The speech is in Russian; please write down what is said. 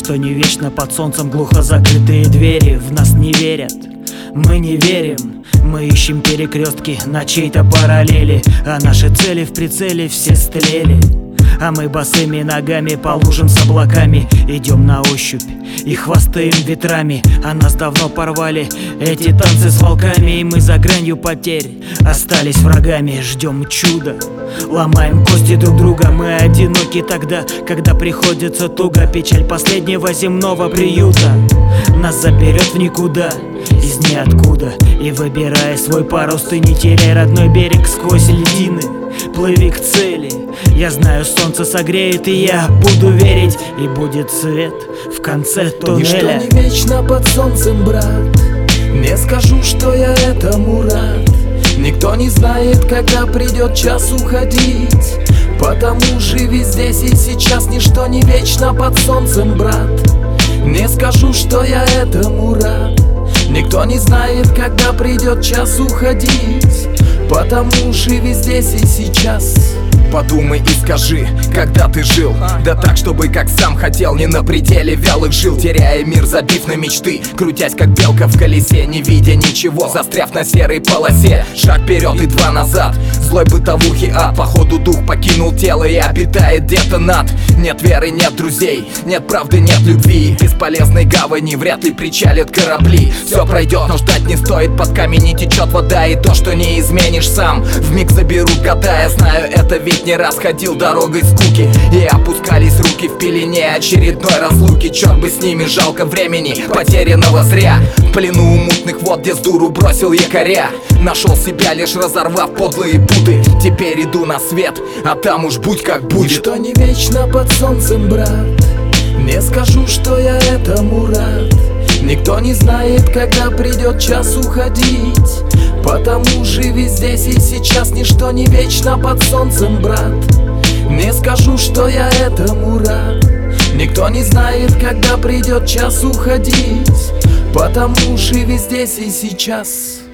Ничто не вечно под солнцем, глухо закрытые двери. В нас не верят, мы не верим. Мы ищем перекрестки на чьей-то параллели, а наши цели в прицеле все стлели. А мы босыми ногами по лужам с облаками идем на ощупь и хвастаем ветрами. А нас давно порвали эти танцы с волками, и мы за гранью потерь остались врагами. Ждем чуда, ломаем кости друг друга. Мы одиноки тогда, когда приходится туго. Печаль последнего земного приюта нас заберет в никуда, из ниоткуда. И выбирая свой парус, ты не теряй родной берег сквозь льдины. Плыви к цели, я знаю, солнце согреет, и я буду верить, и будет свет в конце туннеля. Ничто не вечно под солнцем, брат, не скажу, что я этому рад. Никто не знает, когда придет час уходить, потому живи здесь и сейчас. Ничто не вечно под солнцем, брат, не скажу, что я этому рад. Никто не знает, когда придет час уходить, потому живи здесь и сейчас. Подумай и скажи, когда ты жил, да так, чтобы как сам хотел, не на пределе вялых жил, теряя мир, забив на мечты, крутясь как белка в колесе, не видя ничего, застряв на серой полосе. Шаг вперед и два назад, злой бытовухи ад, походу дух покинул тело и обитает где-то над. Нет веры, нет друзей, нет правды, нет любви, бесполезной гавани вряд ли причалят корабли. Все пройдет, но ждать не стоит, под камень не течет вода, и то, что не изменишь сам, вмиг заберут года. Я знаю это, ведь не раз ходил дорогой скуки, и опускались руки в пелене очередной разлуки. Черт бы с ними, жалко времени, потерянного зря. В плену у мутных вод, где с дуру бросил якоря, нашел себя, лишь разорвав подлые путы. Теперь иду на свет, а там уж будь как будет. Ничто не вечно под солнцем, брат, не скажу, что я этому рад. Никто не знает, когда придет час уходить, потому живи здесь и сейчас. Ничто не вечно под солнцем, брат, не скажу, что я этому рад. Никто не знает, когда придет час уходить, потому живи здесь и сейчас.